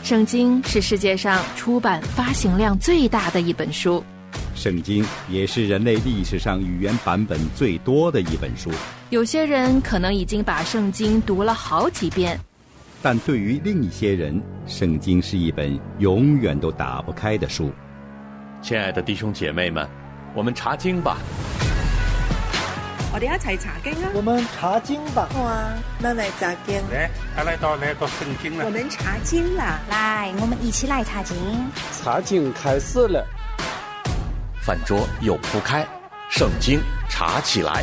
圣经是世界上出版发行量最大的一本书， 圣经也是人类历史上语言版本最多的一本书。 有些人可能已经把圣经读了好几遍， 但对于另一些人，圣经是一本永远都打不开的书。 亲爱的弟兄姐妹们，我们查经吧。 我哋一齊查經啊！ 我們查經吧。 好啊，那來查經。 來到聖經了。 我們查經啦！ 來，我們一起來查經。 查經開始了。 飯桌又鋪開，聖經查起來。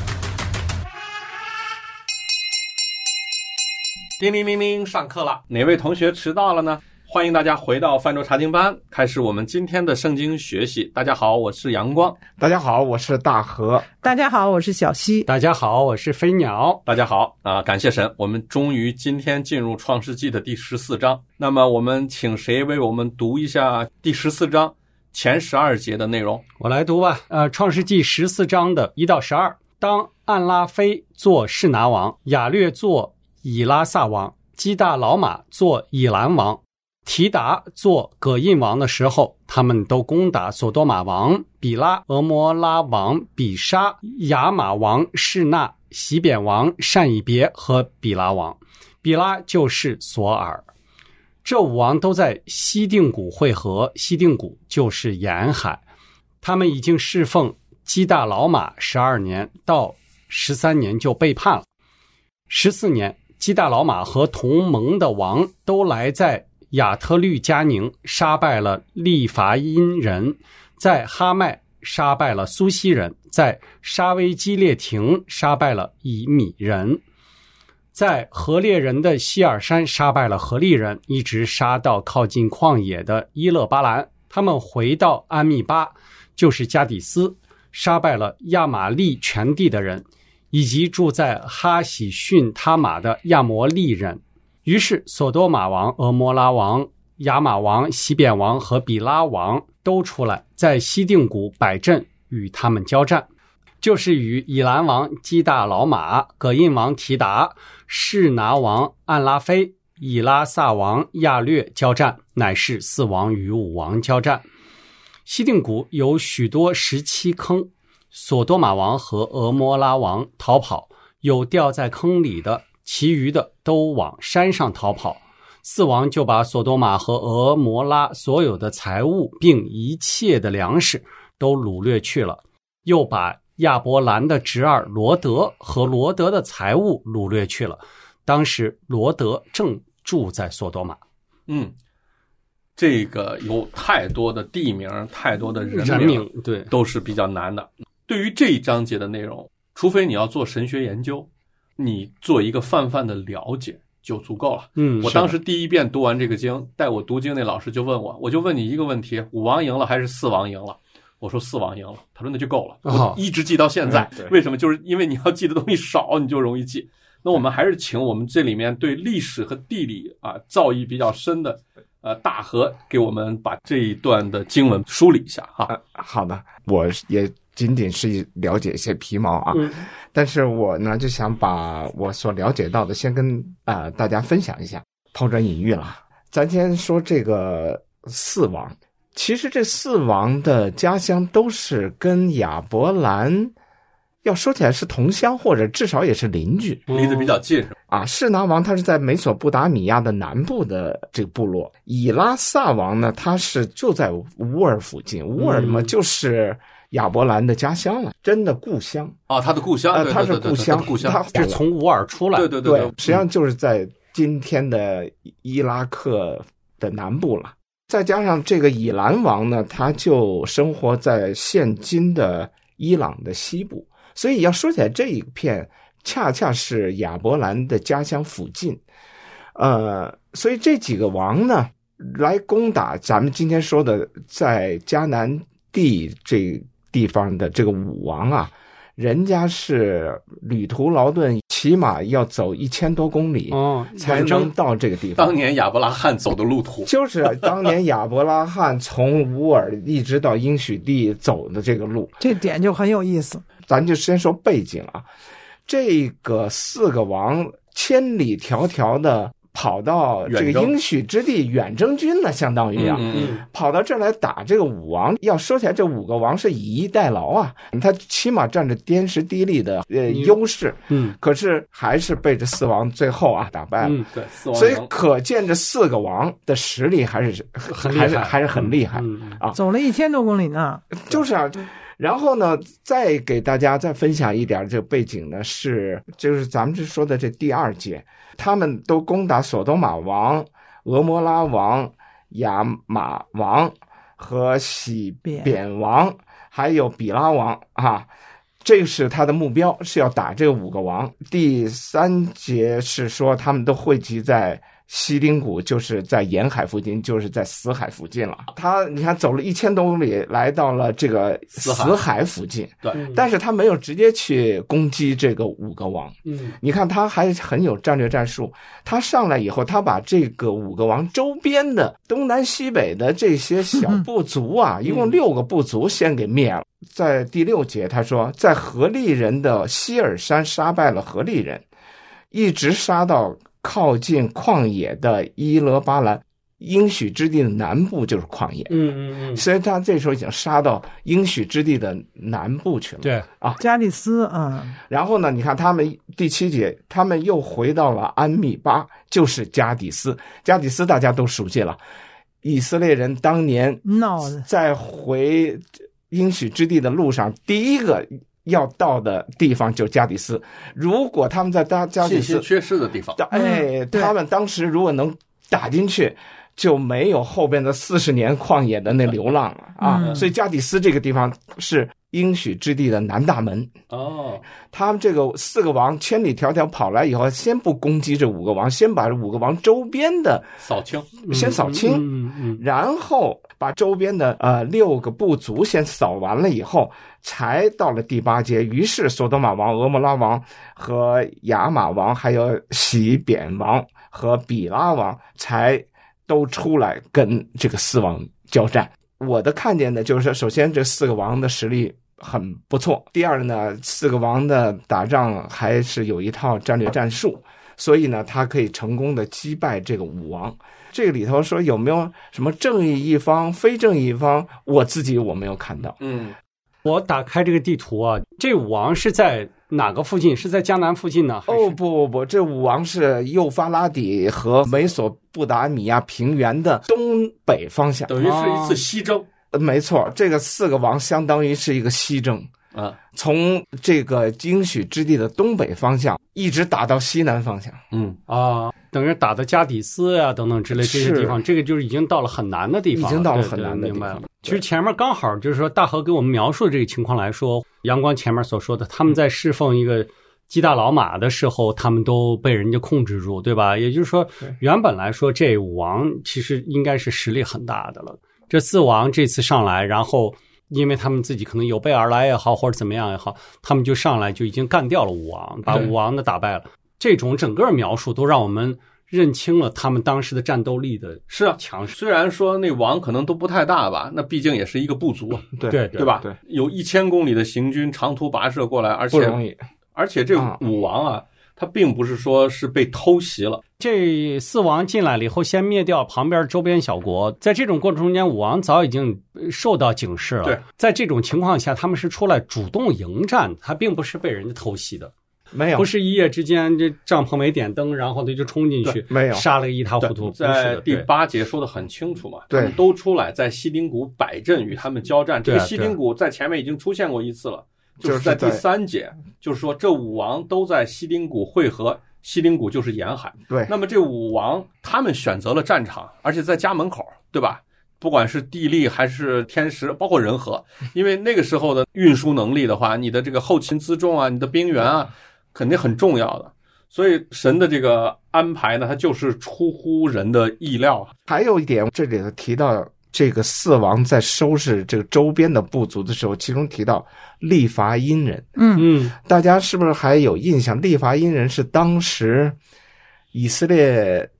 叮铃铃铃，上課了。哪位同學遲到了呢？歡迎大家回到飯桌查經班，開始我們今天的聖經學習。大家好，我是陽光。 大家好，我是大河。 大家好，我是小溪。 大家好，我是飛鳥。 大家好啊！感謝神，我們終於今天進入創世紀的第14章。那麼我們請誰為我們讀一下第14章前12節的內容？ 我來讀吧。創世紀14章的1到12。當暗拉非做示拿王，亞略做以拉撒王，基大老馬做以蘭王，提達做葛印王的時候，他們都攻打索多瑪王、比拉、俄摩拉王、比沙、亞瑪王、示拿、西扁王、善以別和比拉王。比拉就是索爾。這5王都在西定谷會合，西定谷就是沿海。他們已經侍奉基大老馬12年，到13年就背叛了。14年，基大老馬和同盟的王都來在亞特律加寧殺敗了利伐因人，在哈麥殺敗了蘇西人，在沙威基列亭殺敗了以米人，在何烈人的希尔山殺敗了何利人，一直殺到靠近曠野的伊勒巴蘭。他們回到安密巴，就是加底斯，殺敗了亞瑪利全地的人，以及住在哈喜遜他瑪的亞摩利人。於是索多瑪王、俄摩拉王、亞瑪王、西扁王和比拉王都出來，在西定谷擺陣與他們交戰，就是與以蘭王基大老馬、葛印王提達、示拿王暗拉非、以拉撒王亞略交戰，乃是4王與5王交戰。西定谷有許多石漆坑，索多瑪王和俄摩拉王逃跑，有掉在坑裡的，其餘的都往山上逃跑。4王就把索多瑪和俄摩拉所有的財物並一切的糧食都擄掠去了，又把亞伯蘭的侄兒羅德和羅德的財物擄掠去了。當時羅德正住在索多瑪。 這個有太多的地名，太多的人名，對，都是比較難的。對於這一章節的內容，除非你要做神學研究，你做一個泛泛的了解就足夠了。我當時第一遍讀完這個經，帶我讀經那老師就問我就問你一個問題，5王贏了還是4王贏了？我說4王贏了。他說那就夠了，我一直記到現在。為什麼？就是因為你要記的東西少，你就容易記。那我們還是請我們這裡面對歷史和地理造詣比較深的大河給我們把這一段的經文梳理一下哈。 好的，我也僅僅是了解一些皮毛啊，但是我呢就想把我所了解到的先跟大家分享一下，抛砖引玉了。咱先说这个4王，其实这4王的家乡都是跟亚伯兰要说起来是同乡，或者至少也是邻居， 离得比较近啊。示拿王他是在美索不达米亚的南部的这个部落，以拉撒王呢他是就在乌尔附近，乌尔嘛就是亚伯兰的家乡了，真的故乡啊，他的故乡， 他是故乡， 他是从乌尔出来， 对，实际上就是在今天的伊拉克的南部了。再加上这个以兰王呢，他就生活在现今的伊朗的西部，所以要说起来这一片恰恰是亚伯兰的家乡附近。所以这几个王呢来攻打咱们今天说的在迦南地这地方的这个5王啊，人家是旅途劳顿，起码要走1000多公里才能到这个地方。 当年亚伯拉罕走的路途， 就是当年亚伯拉罕从乌尔一直到应许地走的这个路， 这点就很有意思。 咱就先说背景啊，这个4个王千里迢迢的跑到这个应许之地远征军了，相当于啊，跑到这儿来打这个武王。要说起来，这5个王是以逸待劳啊，他起码占着天时地利的优势，可是还是被这4王最后啊打败了。 对，4王， 所以可见这4个王的实力还是很厉害啊， 走了1000多公里呢。 就是啊。然后呢，再给大家再分享一点这个背景呢，就是咱们说的这第2节，他们都攻打索多玛王、俄摩拉王、亚玛王和洗扁王，还有比拉王啊，这是他的目标，是要打这个5个王。第3节是说他们都汇集在西丁谷，就是在沿海附近，就是在死海附近了。你看走了1000多公里，来到了这个死海附近。 对， 但是他没有直接去攻击这个5个王。你看他还很有战略战术。他上来以后，他把这个5个王周边的东南西北的这些小部族啊，一共6个部族先给灭了。在第6节他说，在何利人的希尔山杀败了何利人，一直杀到靠近旷野的伊勒巴兰，应许之地的南部就是旷野。所以他这时候已经杀到应许之地的南部去了。 对啊， 加利斯啊。 然后呢，你看他们第7节，他们又回到了安密巴，就是加底斯。加底斯大家都熟悉了，以色列人当年在回应许之地的路上，第一个要到的地方就是加底斯。如果他们在加底斯信息缺失的地方， 他们当时如果能打进去，就没有后边的40年旷野的那流浪了啊。所以加底斯这个地方是应许之地的南大门。他们这个4个王千里迢迢跑来以后，先不攻击这5个王，先把这5个王周边的先扫清，然后把周边的6个部族先扫完了以后，才到了第8节。于是索多玛王、俄摩拉王和亚玛王，还有洗扁王和比拉王才都出来跟这个4王交战。我的看见的就是，首先这4个王的实力很不错，第二呢，4个王的打仗还是有一套战略战术，所以呢他可以成功的击败这个5王。这个里头说有没有什么正义一方非正义一方，我没有看到。 我打开这个地图啊，这5王是在哪个附近？是在江南附近呢？ 不，这5王是幼发拉底和美索不达米亚平原的东北方向， 等于是一次西征。 没错，这个4个王相当于是一个西征啊， 从这个应许之地的东北方向一直打到西南方向。 等于打到加底斯呀等等之类这些地方，这个就是已经到了很难的地方了， 已经到了很难的地方。 明白了。其实前面刚好就是说大河给我们描述的这个情况来说，阳光前面所说的，他们在侍奉一个基大老马的时候，他们都被人家控制住，对吧？也就是说，原本来说这5王其实应该是实力很大的了。这4王这次上来，然后因为他们自己可能有备而来也好，或者怎么样也好，他们就上来就已经干掉了5王，把5王的打败了。这种整个描述都让我们认清了他们当时的战斗力的强势。 虽然说那王可能都不太大吧，那毕竟也是一个部族，对吧？ 对， 有1000公里的行军，长途跋涉过来， 不容易。 而且这5王啊，他并不是说是被偷袭了。 这4王进来了以后，先灭掉旁边周边小国，在这种过程中间，5王早已经受到警示了。 对， 在这种情况下，他们是出来主动迎战，他并不是被人家偷袭的。 没有， 不是一夜之间这帐篷没点灯，然后他就冲进去， 没有杀了个一塌糊涂。 在第8节说的很清楚嘛，他们都出来在西丁谷摆阵与他们交战。这个西丁谷在前面已经出现过一次了，就是在第3节，就是说这5王都在西丁谷会合，西丁谷就是沿海。 对， 那么这5王他们选择了战场，而且在家门口，对吧？不管是地利还是天时，包括人和，因为那个时候的运输能力的话，你的这个后勤辎重啊，你的兵员啊，肯定很重要的。所以神的这个安排呢，它就是出乎人的意料。 还有一点，这里头提到这个4王在收拾这个周边的部族的时候，其中提到利伐因人。大家是不是还有印象？利伐因人是当时以色列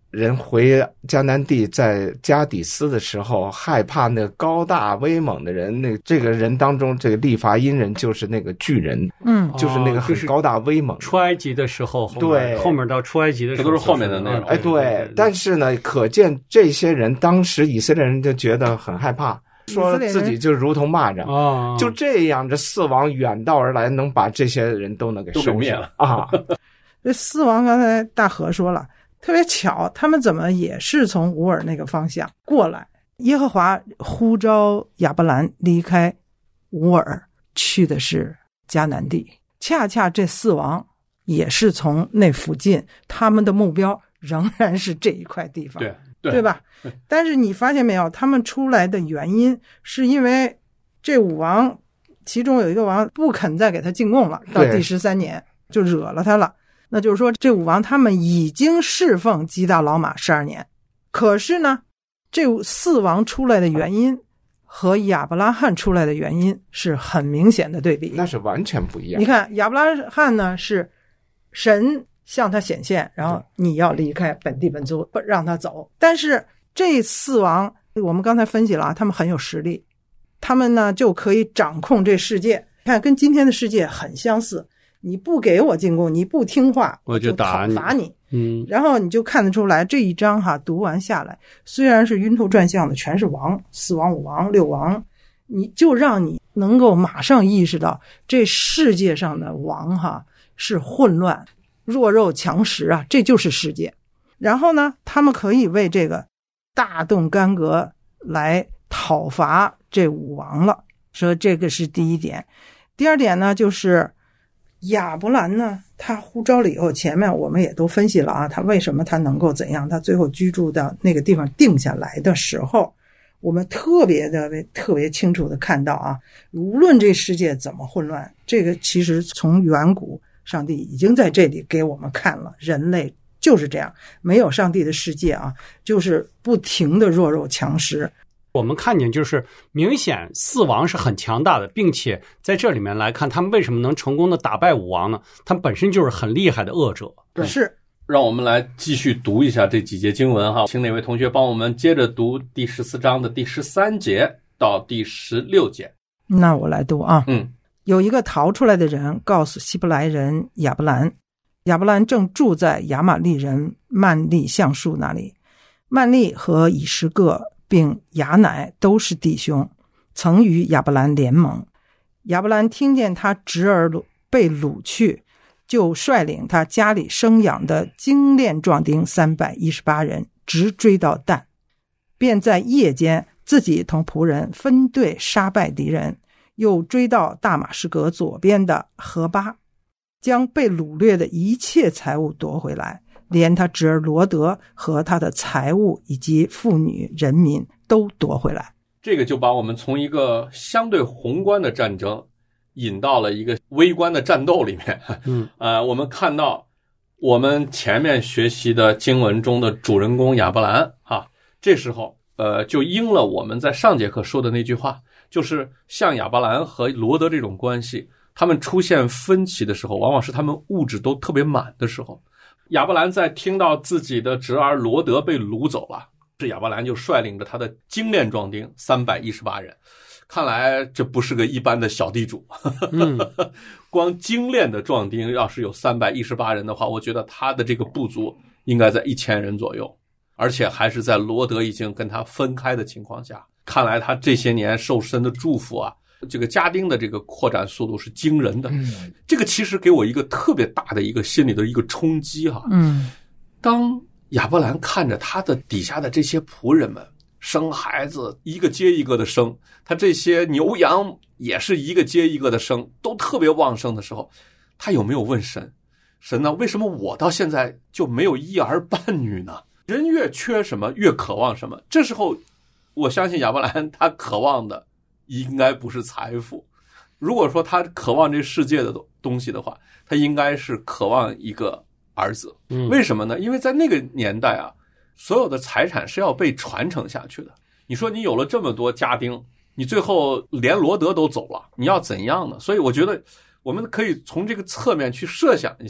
人回迦南地，在加底斯的时候，害怕那个高大威猛的人。这个人当中，这个利乏音人就是那个巨人，就是那个很高大威猛。 出埃及的时候， 对， 后面到出埃及的时候， 这都是后面的内容。 对。但是呢，可见这些人当时以色列人就觉得很害怕，说自己就如同蚂蚱，就这样，这4王远道而来，能把这些人都能给收灭了啊！ 这4王刚才大和说了。特别巧，他们怎么也是从乌尔那个方向过来。耶和华呼召亚伯兰离开乌尔，去的是迦南地。恰恰这4王也是从那附近，他们的目标仍然是这一块地方，对吧？但是你发现没有，他们出来的原因是因为这5王其中有一个王不肯再给他进贡了，到第13年就惹了他了。那就是说这5王他们已经侍奉基大老马12年，可是呢这4王出来的原因和亚伯拉罕出来的原因是很明显的对比， 那是完全不一样。 你看亚伯拉罕呢是神向他显现，然后你要离开本地本族，让他走。但是这4王我们刚才分析了啊，他们很有实力，他们呢就可以掌控这世界，看跟今天的世界很相似。你不给我进贡，你不听话， 我就讨伐你。然后你就看得出来，这一章读完下来，虽然是晕头转向的，全是王，4王、5王、6王，你就让你能够马上意识到，这世界上的王是混乱、弱肉强食啊，这就是世界。然后呢，他们可以为这个大动干戈来讨伐这5王了。说这个是第一点。第二点呢，就是亚伯兰呢，他呼召了以后，前面我们也都分析了啊，他为什么他能够怎样，他最后居住到那个地方定下来的时候，我们特别清楚的看到啊，无论这世界怎么混乱，这个其实从远古上帝已经在这里给我们看了，人类就是这样，没有上帝的世界啊，就是不停的弱肉强食。 我们看见就是明显4王是很强大的，并且在这里面来看他们为什么能成功的打败5王呢？他们本身就是很厉害的恶者。 对，是。 让我们来继续读一下这几节经文请哪位同学帮我们接着读第14章的第13节到第16节。 那我来读啊。有一个逃出来的人告诉希伯来人亚伯兰，亚伯兰正住在亚玛利人曼利橡树那里。曼利和以实各并亚乃都是弟兄，曾与亚伯兰联盟。亚伯兰听见他侄儿被掳去，就率领他家里生养的精练壮丁318人，直追到但，便在夜间自己同仆人分队杀败敌人，又追到大马士革左边的河巴，将被掳掠的一切财物夺回来，连他侄儿罗德和他的财物以及妇女人民都夺回来。 这个就把我们从一个相对宏观的战争引到了一个微观的战斗里面。我们看到我们前面学习的经文中的主人公亚伯兰这时候就应了我们在上节课说的那句话，就是像亚伯兰和罗德这种关系，他们出现分歧的时候，往往是他们物质都特别满的时候。亚伯兰在听到自己的侄儿罗德被掳走了，这亚伯兰就率领着他的精练壮丁318人。看来这不是个一般的小地主。光精练的壮丁要是有318人的话，我觉得他的这个部族应该在1000人左右，而且还是在罗德已经跟他分开的情况下。看来他这些年受神的祝福这个家丁的这个扩展速度是惊人的。这个其实给我一个特别大的一个心理的一个冲击当亚伯兰看着他的底下的这些仆人们生孩子一个接一个的生，他这些牛羊也是一个接一个的生，都特别旺盛的时候，他有没有问神呢，为什么我到现在就没有一儿半女呢？人越缺什么越渴望什么。这时候我相信亚伯兰他渴望的应该不是财富，如果说他渴望这世界的东西的话，他应该是渴望一个儿子。为什么呢？因为在那个年代所有的财产是要被传承下去的。你说你有了这么多家丁，你最后连罗德都走了，你要怎样呢？所以我觉得我们可以从这个侧面去设想一下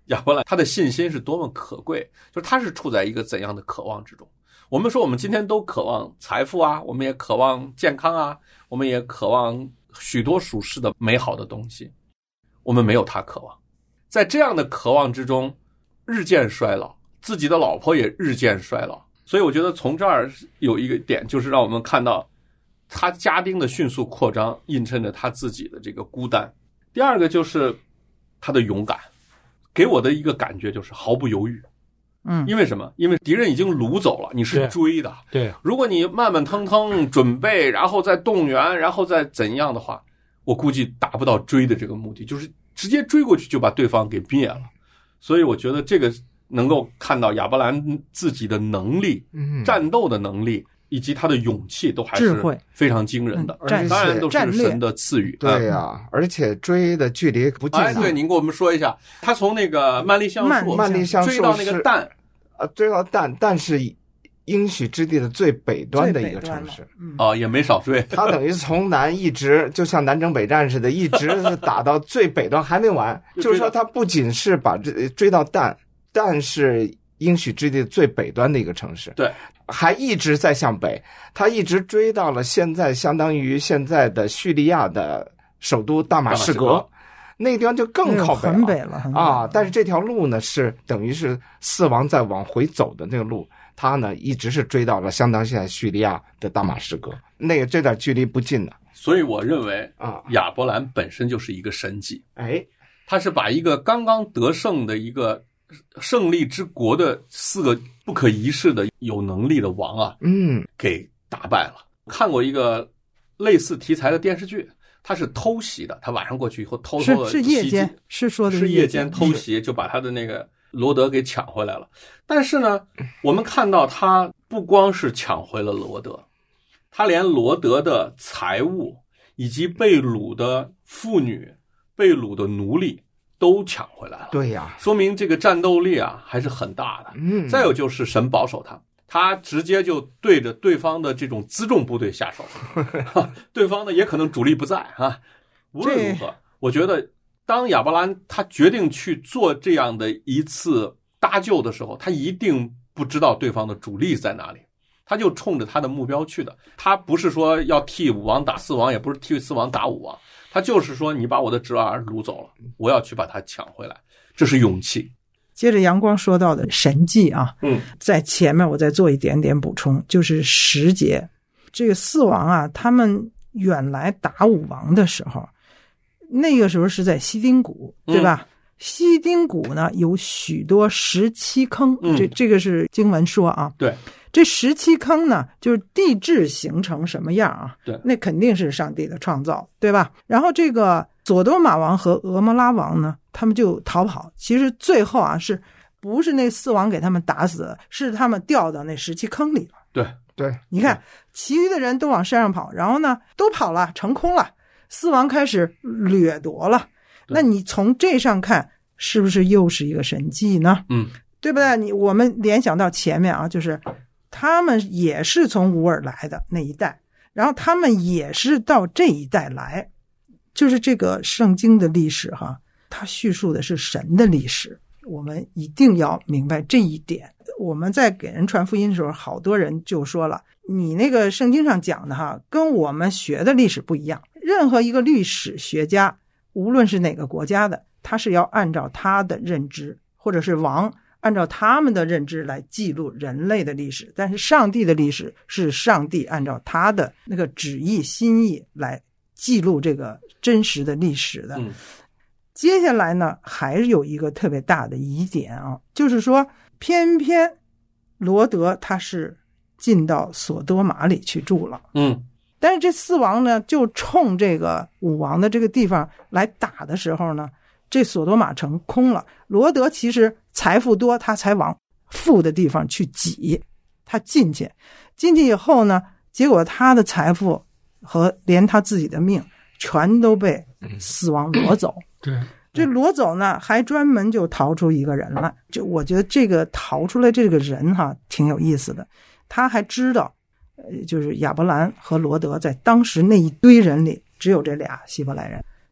亚伯兰他的信心是多么可贵，就是他是处在一个怎样的渴望之中。我们说我们今天都渴望财富啊，我们也渴望健康啊，我们也渴望许多属世的美好的东西，我们没有他渴望。在这样的渴望之中日渐衰老，自己的老婆也日渐衰老，所以我觉得从这儿有一个点，就是让我们看到他家丁的迅速扩张映衬着他自己的这个孤单。第二个就是他的勇敢，给我的一个感觉就是毫不犹豫。因为什么？因为敌人已经掳走了，你是追的。 对， 如果你慢慢腾腾准备，然后再动员，然后再怎样的话，我估计达不到追的这个目的，就是直接追过去就把对方给灭了。所以我觉得这个能够看到亚伯兰自己的能力，战斗的能力以及他的勇气都还是非常惊人的，当然都是神的赐予。 对呀，而且追的距离不近。 对，您给我们说一下，他从那个曼利橡树追到那个但， 追到但是应许之地的最北端的一个城市。 也没少追。 他等于从南一直就像南征北战似的，一直打到最北端还没完。就是说，他不仅是把追到但是应许之地最北端的一个城市， 对， 还一直在向北，他一直追到了现在相当于现在的叙利亚的首都大马士革，那地方就更靠北了， 很北了啊！但是这条路呢，是等于是四王在往回走的那个路，他呢一直是追到了相当现在叙利亚的大马士革，那个这点距离不近的。 所以我认为亚伯兰本身就是一个神迹，他是把一个刚刚得胜的一个胜利之国的4个不可一世的有能力的王啊，给打败了。看过一个类似题材的电视剧，他是偷袭的，他晚上过去以后偷偷的是夜间，是夜间偷袭，就把他的那个罗德给抢回来了。但是呢，我们看到他不光是抢回了罗德，他连罗德的财物以及被掳的妇女、被掳的奴隶都抢回来了。 对呀， 说明这个战斗力啊还是很大的。再有就是神保守他直接就对着对方的这种辎重部队下手，对方呢也可能主力不在啊。无论如何，我觉得当亚伯兰他决定去做这样的一次搭救的时候，他一定不知道对方的主力在哪里，他就冲着他的目标去的。他不是说要替5王打4王，也不是替4王打5王，他就是说你把我的侄儿掳走了，我要去把他抢回来，这是勇气。 接着阳光说到的神迹啊，在前面我再做一点点补充，就是10节，这个4王啊，他们远来打5王的时候，那个时候是在西丁谷，对吧？西丁谷呢有许多17坑，这个是经文说啊， 对， 这17坑呢就是地质形成什么样啊？ 对， 那肯定是上帝的创造，对吧？然后这个索多玛王和俄摩拉王呢，他们就逃跑。其实最后啊，是不是那4王给他们打死，是他们掉到那17坑里了。 对， 你看，其余的人都往山上跑，然后呢，都跑了，成空了，4王开始掠夺了。那你从这上看，是不是又是一个神迹呢？对不对？我们联想到前面啊，就是他们也是从乌尔来的那一代，然后他们也是到这一代来。就是这个圣经的历史哈，它叙述的是神的历史，我们一定要明白这一点。我们在给人传福音的时候，好多人就说了，你那个圣经上讲的哈，跟我们学的历史不一样。任何一个历史学家，无论是哪个国家的，他是要按照他的认知，或者是王按照他们的认知来记录人类的历史。但是上帝的历史是上帝按照他的那个旨意心意来记录这个真实的历史的。接下来呢，还有一个特别大的疑点啊，就是说偏偏罗德他是进到索多玛里去住了。但是这4王呢，就冲这个5王的这个地方来打的时候呢，这索多玛城空了。罗德其实财富多，他才往富的地方去挤，他进去以后呢，结果他的财富和连他自己的命全都被4王夺走。 对， 这夺走呢，还专门就逃出一个人来。就我觉得这个逃出来这个人哈，挺有意思的。他还知道，就是亚伯兰和罗德在当时那一堆人里，只有这俩希伯来人，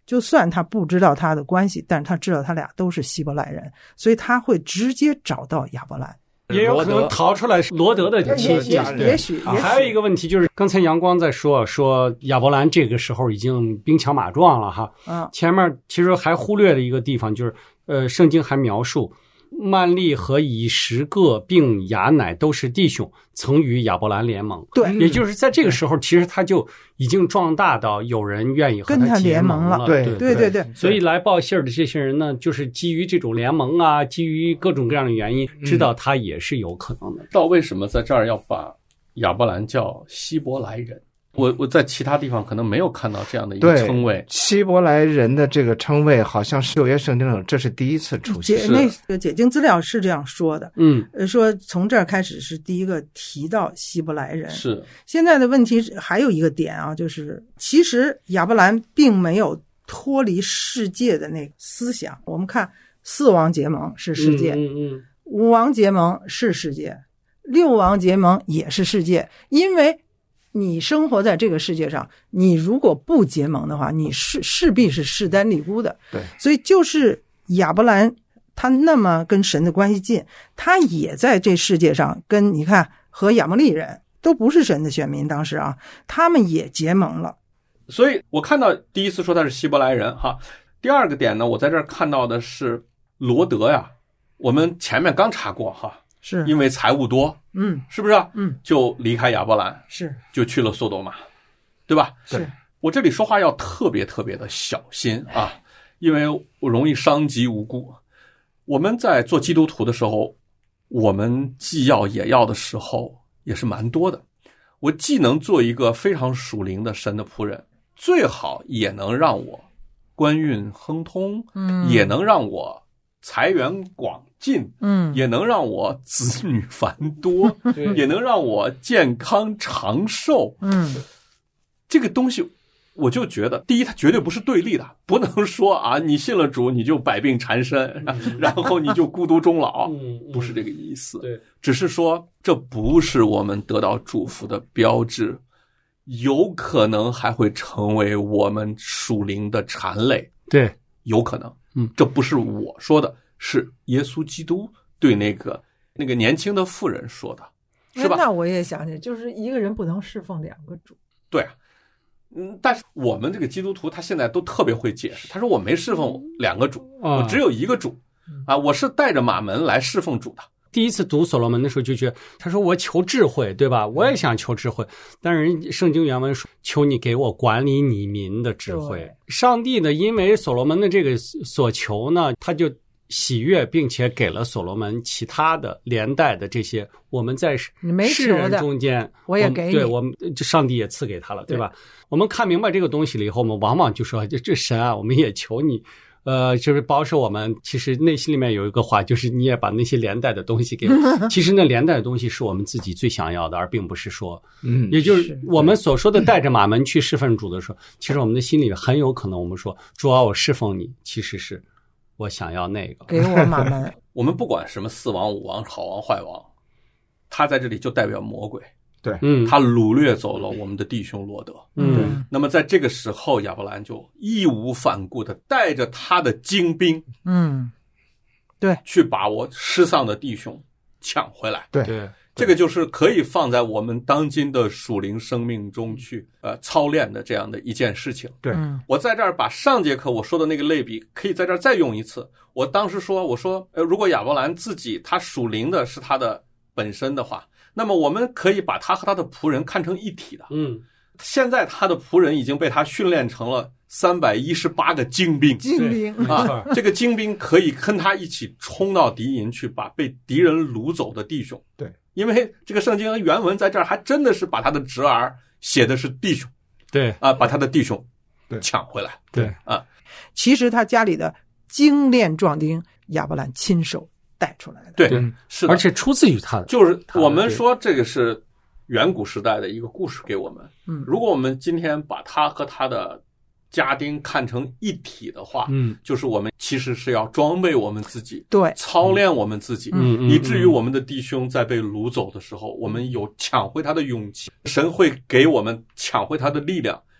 就算他不知道他的关系，但是他知道他俩都是希伯来人，所以他会直接找到亚伯兰。 也有可能逃出来是罗德的家人。 也许还有一个问题就是，刚才阳光在说亚伯兰这个时候已经兵强马壮了哈。前面其实还忽略了一个地方，就是圣经还描述曼利和以10个并雅乃都是弟兄，曾与亚伯兰联盟。 对， 也就是在这个时候，其实他就已经壮大到有人愿意和他结盟了。 对。所以来报信儿的这些人呢，就是基于这种联盟啊，基于各种各样的原因，知道他也是有可能的。 到为什么在这儿要把亚伯兰叫希伯来人？我在其他地方可能没有看到这样的一个称谓。 希伯来人的这个称谓好像是旧约圣经上这是第一次出现。 那个解经资料是这样说的，说从这儿开始是第一个提到希伯来人。 是现在的问题还有一个点啊，就是其实亚伯兰并没有脱离世界的那个思想。我们看4王结盟是世界，5王结盟是世界，6王结盟也是世界，因为你生活在这个世界上，你如果不结盟的话，你势必是势单力孤的。 对， 所以就是亚伯兰他那么跟神的关系近，他也在这世界上跟你看和亚摩利人都不是神的选民，当时啊，他们也结盟了。 所以我看到第一次说他是希伯来人哈。第二个点呢，我在这儿看到的是罗德呀，我们前面刚查过哈。 是因为财物多，是不是？就离开亚伯兰， 是就去了索多玛，对吧？ 是我这里说话要特别特别的小心啊，因为我容易伤及无辜。我们在做基督徒的时候，我们既要也要的时候也是蛮多的。我既能做一个非常属灵的神的仆人，最好也能让我官运亨通，也能让我财源广进，也能让我子女繁多，也能让我健康长寿。这个东西我就觉得，第一，它绝对不是对立的，不能说啊，你信了主你就百病缠身，然后你就孤独终老，不是这个意思。 对， 只是说这不是我们得到祝福的标志，有可能还会成为我们属灵的缠累。 对， 有可能。这不是我说的，是耶稣基督对那个年轻的妇人说的，是吧？ 那我也想起，就是一个人不能侍奉2个主。 对啊，但是我们这个基督徒他现在都特别会解释，他说我没侍奉2个主，我只有一个主啊，我是带着马门来侍奉主的。 第一次读所罗门的时候就觉得，他说我求智慧，对吧？我也想求智慧，但是圣经原文说，求你给我管理你民的智慧。上帝呢，因为所罗门的这个所求呢，他就喜悦，并且给了所罗门其他的连带的这些我们在世人中间， 我也给你， 对，我们上帝也赐给他了，对吧？我们看明白这个东西了以后，我们往往就说，这神啊，我们也求你。就是保守我们，其实内心里面有一个话，就是你也把那些连带的东西给我。其实那连带的东西是我们自己最想要的，而并不是说，也就是我们所说的带着马门去侍奉主的时候，其实我们的心里很有可能我们说，主啊，我侍奉你，其实是我想要那个， 给我马门。 我们不管什么4王5王好王坏王，他在这里就代表魔鬼。 对， 他掳掠走了我们的弟兄罗德。那么在这个时候，亚伯兰就义无反顾的带着他的精兵， 对， 去把我失丧的弟兄抢回来。 对， 这个就是可以放在我们当今的属灵生命中去操练的这样的一件事情。 对， 我在这儿把上节课我说的那个类比，可以在这儿再用一次。我当时说，我说如果亚伯兰自己他属灵的是他的本身的话，那么我们可以把他和他的仆人看成一体的。现在他的仆人已经被他训练成了318个精兵啊，这个精兵可以跟他一起冲到敌营去，把被敌人掳走的弟兄。 对， 因为这个圣经原文在这儿还真的是把他的侄儿写的是弟兄。 对啊，把他的弟兄抢回来。 对啊， 其实他家里的精练壮丁，亚伯兰亲手带出来的。 对，是的， 而且出自于他的， 就是我们说这个是远古时代的一个故事给我们。如果我们今天把他和他的家丁看成一体的话，就是我们其实是要装备我们自己， 对， 操练我们自己，以至于我们的弟兄在被掳走的时候，我们有抢回他的勇气，神会给我们抢回他的力量，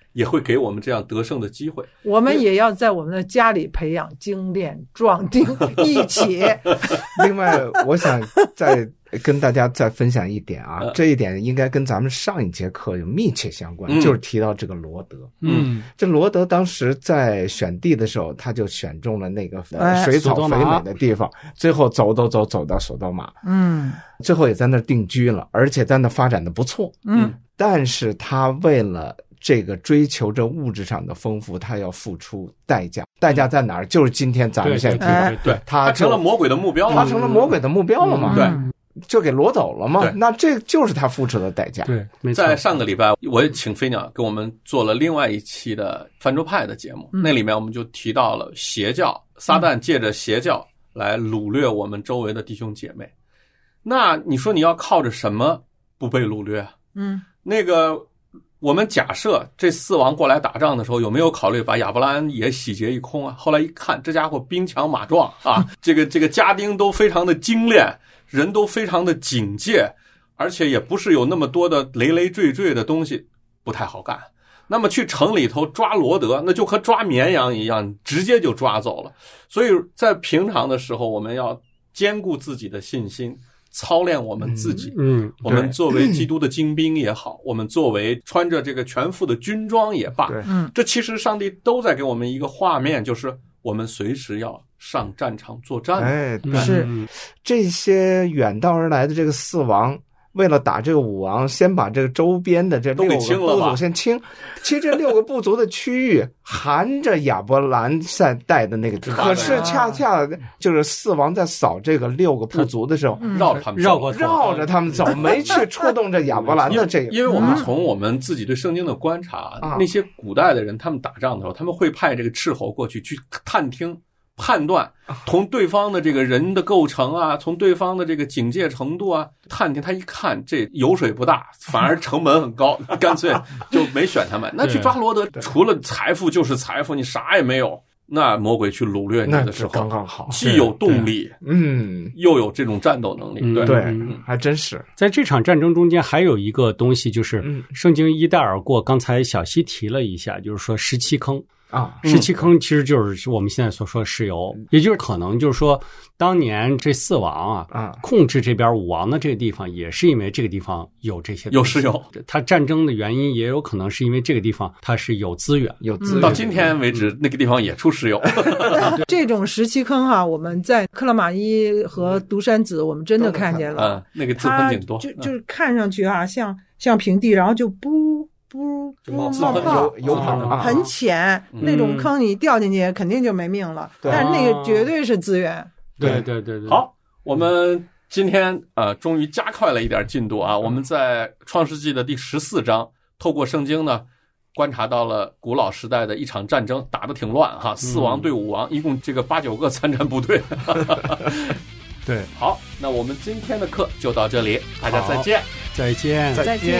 也会给我们这样得胜的机会。 我们也要在我们的家里培养精练壮丁一起。 另外，我想再跟大家再分享一点啊，这一点应该跟咱们上一节课有密切相关，就是提到这个罗德。这罗德当时在选地的时候，他就选中了那个水草肥美的地方，最后走到索多玛，最后也在那儿定居了，而且在那发展的不错。但是他为了这个追求着物质上的丰富，他要付出代价。代价在哪儿？就是今天咱们现在提到， 对，他成了魔鬼的目标了。 他成了魔鬼的目标了嘛？ 对， 就给掳走了嘛。那这就是他付出的代价。 对，没错。 在上个礼拜，我也请飞鸟给我们做了另外一期的泛舟派的节目，那里面我们就提到了邪教，撒旦借着邪教来掳掠我们周围的弟兄姐妹。那你说你要靠着什么不被掳掠？那个我们假设这4王过来打仗的时候，有没有考虑把亚伯拉罕也洗劫一空啊？后来一看，这家伙兵强马壮啊，这个家丁都非常的精炼，人都非常的警戒，而且也不是有那么多的累累赘赘的东西，不太好干。那么去城里头抓罗德，那就和抓绵羊一样，直接就抓走了。所以在平常的时候，我们要兼顾自己的信心，操练我们自己。我们作为基督的精兵也好，我们作为穿着这个全副的军装也罢，这其实上帝都在给我们一个画面，就是我们随时要上战场作战。 是这些远道而来的这个4王，为了打这个5王，先把这个周边的这6个部族先清。其实这6个部族的区域含着亚伯兰在带的那个地方，可是恰恰就是4王在扫这个6个部族的时候， 绕着他们走，没去触动这亚伯兰的这个。 因为我们从我们自己对圣经的观察，那些古代的人，他们打仗的时候，他们会派这个斥候过去探听。判断从对方的这个人的构成啊，从对方的这个警戒程度啊，探听他一看这油水不大，反而成本很高，干脆就没选他们。那去抓罗德，除了财富就是财富，你啥也没有。那魔鬼去掳掠你的时候， 刚刚好， 既有动力，又有这种战斗能力， 对，还真是。 在这场战争中间，还有一个东西，就是圣经一带而过。刚才小西提了一下，就是说17坑。17坑其实就是我们现在所说的石油，也就是可能就是说，当年这4王控制这边5王的这个地方，也是因为这个地方有这些有石油。 它战争的原因也有可能是因为这个地方它是有资源， 到今天为止，那个地方也出石油。 这种17坑我们在克拉玛依和独山子，我们真的看见了， 那个自喷井多， 就是看上去像平地，然后就冒泡油泡很浅，那种坑你掉进去肯定就没命了。但是那个绝对是资源。 对。 好，我们今天终于加快了一点进度啊！我们在创世纪的第14章，透过圣经呢，观察到了古老时代的一场战争，打得挺乱哈，4王对5王，一共这个8、9个参战部队。 对， 好，那我们今天的课就到这里，大家再见。 再见。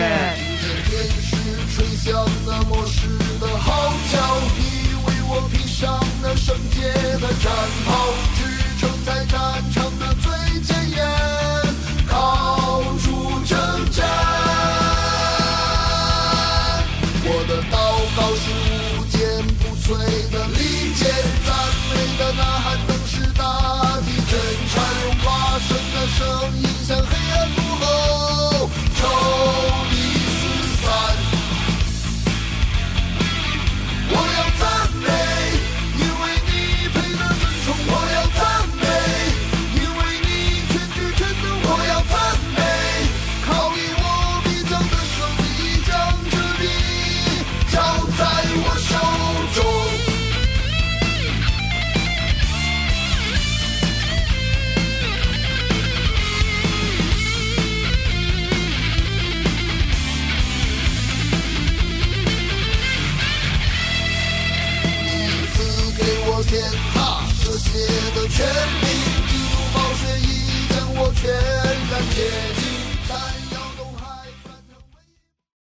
吹响那末世的号角，你为我披上那圣洁的战袍，支撑在战场的最前沿，靠主征战。我的祷告是无坚不摧的利剑，赞美的呐喊更是大地震颤，用发声的声音向黑暗怒吼，仇敌四散。我要赞美，因为你配得尊崇；我要赞美，因为你全知全能；我要赞美，靠你我必将的胜利将这地交在我手中。天踏这些的权利。